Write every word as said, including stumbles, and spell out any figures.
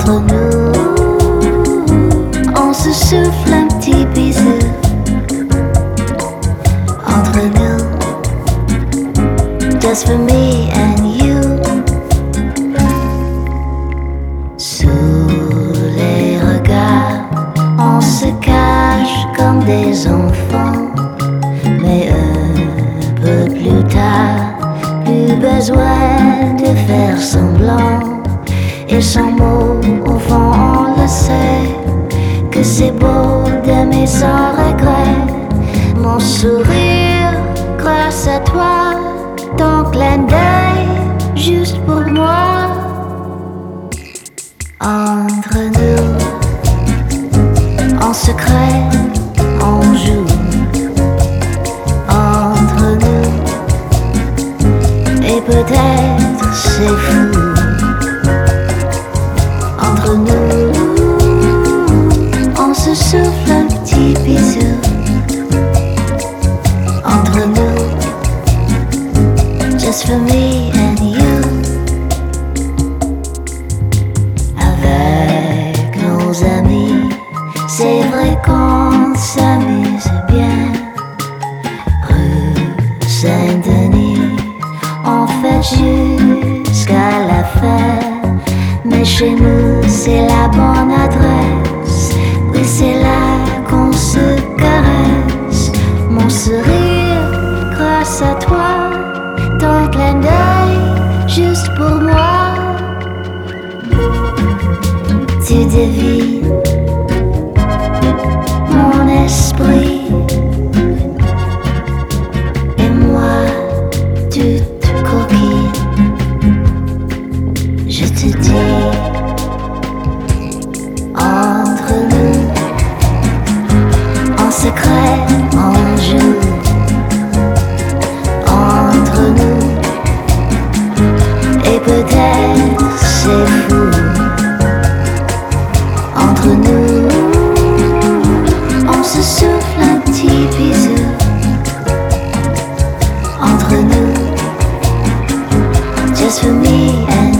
Entre nous, on se souffle un petit bisou. Entre nous, just for me and you. Sous les regards, on se cache comme des enfants. Mais un peu plus tard, plus besoin de faire semblant. Et sans mots, au fond on le sait, que c'est beau d'aimer sans regret. Mon sourire grâce à toi, ton clin d'œil juste pour moi. Entre nous, en secret, on joue. Entre nous, et peut-être c'est fou. Entre nous, on se souffle un petit bisou. Entre nous, just for me and you. Avec nos amis, c'est vrai qu'on s'amuse bien. Rue Saint-Denis, on fait jusqu'à la fin. Mais chez nous, c'est la bonne adresse. Oui, c'est là qu'on se caresse. Mon sourire grâce à toi, ton clin d'œil juste pour moi. Tu devines mon esprit et moi toute coquine. Je te dis, entre nous, en secret on joue. Entre nous, et peut-être c'est fou. Entre nous, on se souffle un petit bisou. Entre nous, just for me and